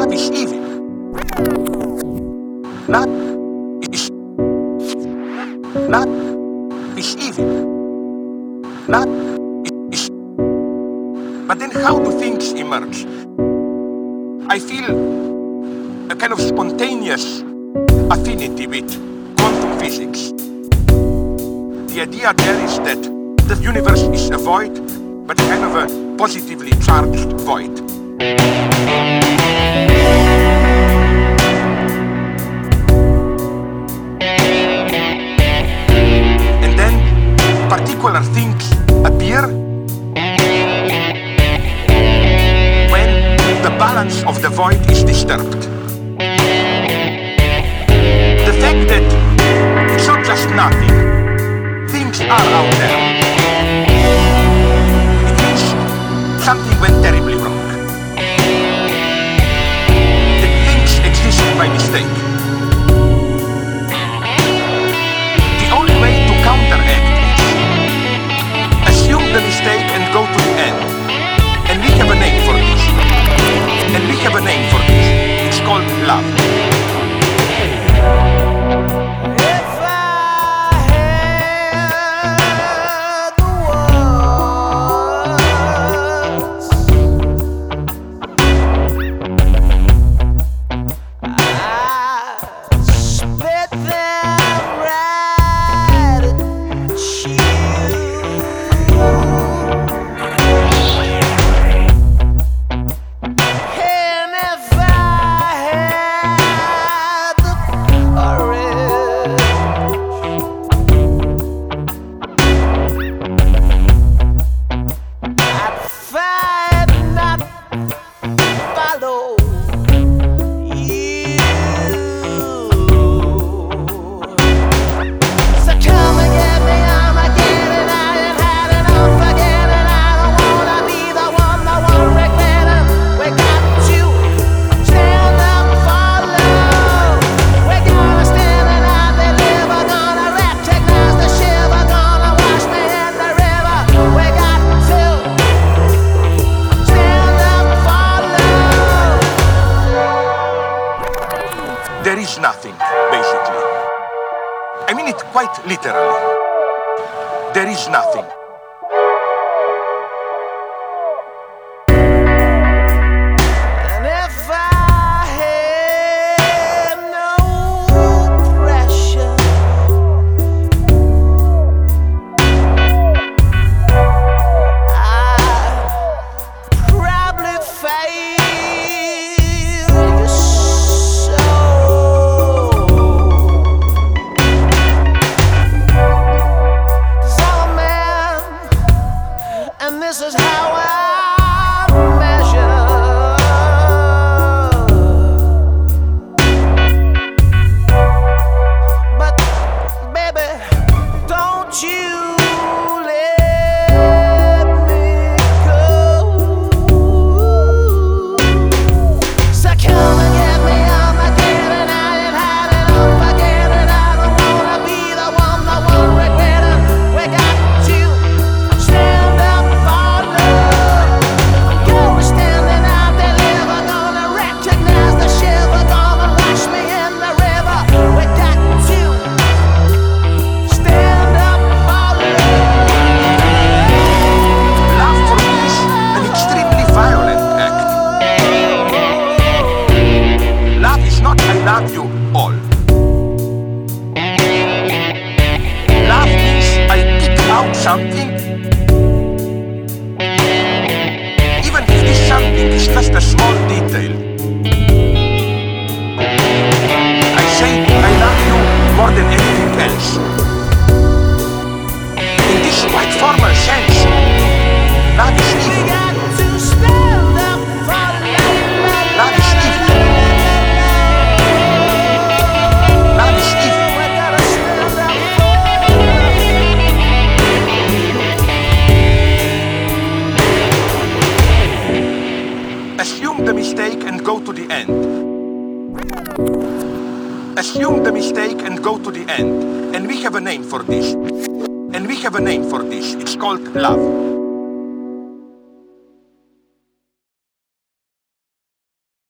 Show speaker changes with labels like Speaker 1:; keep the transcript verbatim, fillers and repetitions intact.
Speaker 1: Love is evil. Love is Love is evil. Love is. But then how do things emerge? I feel a kind of spontaneous affinity with quantum physics. The idea there is that the universe is a void, but kind of a positively charged void. And then particular things appear when the balance of the void is disturbed. The fact that it's not just nothing, things are out there. It means something went terribly wrong. That things exist by mistake. The only way to counteract is assume the mistake and go to the end. And we have a name for this. And we have a name for this. It's called love. There is nothing, basically. I mean it quite literally. There is nothing.
Speaker 2: And if I had no pressure, I'd probably fade. This is how I measure. But baby, don't you let me go. So come and get me on my get and I ain't had enough. I get it. I don't wanna be the one, the one regretting. We got to stand up.
Speaker 1: Love you all. Love means I pick out something, even if this something is just a small detail. I say I love you more than anything else. In this quite formal sense, love is evil. Love is evil. Assume the mistake and go to the end. Assume the mistake and go to the end. And we have a name for this. And we have a name for this. It's called love.